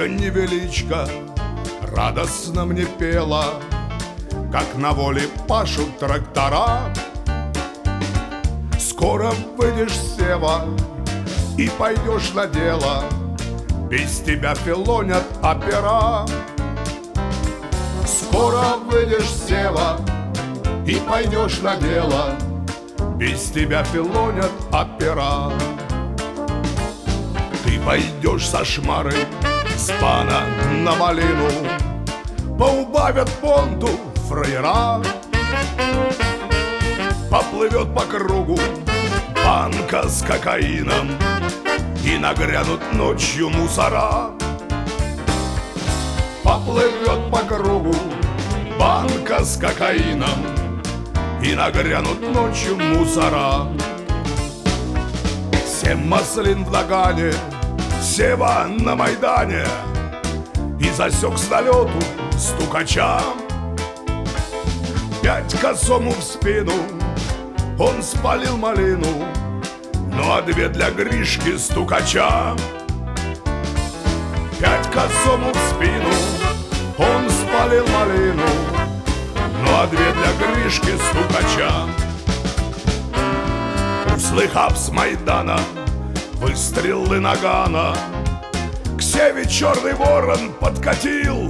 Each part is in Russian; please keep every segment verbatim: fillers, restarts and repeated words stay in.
невеличко радостно мне пела, как на воле пашут трактора. Скоро выйдешь, Сева, и пойдешь на дело, без тебя филонят опера. Скоро выйдешь, Сева, и пойдешь на дело, без тебя филонят опера. Ты пойдешь со шмарой с пана на малину, поубавят понту фраера. Поплывет по кругу банка с кокаином, и нагрянут ночью мусора. Поплывет по кругу банка с кокаином, и нагрянут ночью мусора. Семь маслин в нагане, Сева на Майдане, и засек с налету стукача. Пять косому в спину он спалил малину, ну а две для Гришки стукача. Пять косому в спину он спалил малину, ну а две для Гришки стукача. Услыхав с Майдана выстрелы нагана, к Севе черный ворон подкатил.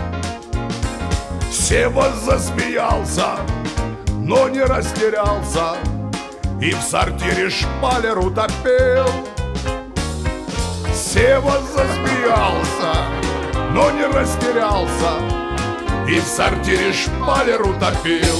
Сева засмеялся, но не растерялся, и в сортире шпалер утопил. Сева засмеялся, но не растерялся, и в сортире шпалер утопил.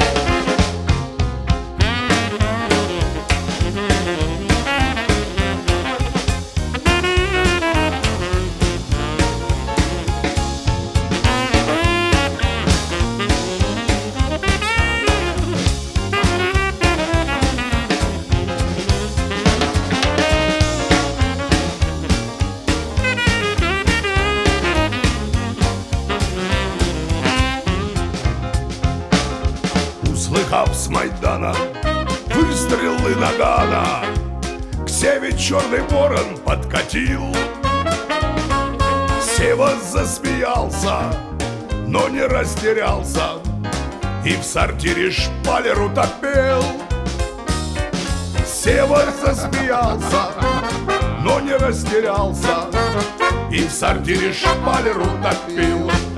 Услыхав с Майдана выстрелы нагана, к Севе черный ворон подкатил. Сева засмеялся, но не растерялся, и в сортире шпалер утопил. Сева засмеялся, но не растерялся, и в сортире шпалер утопил.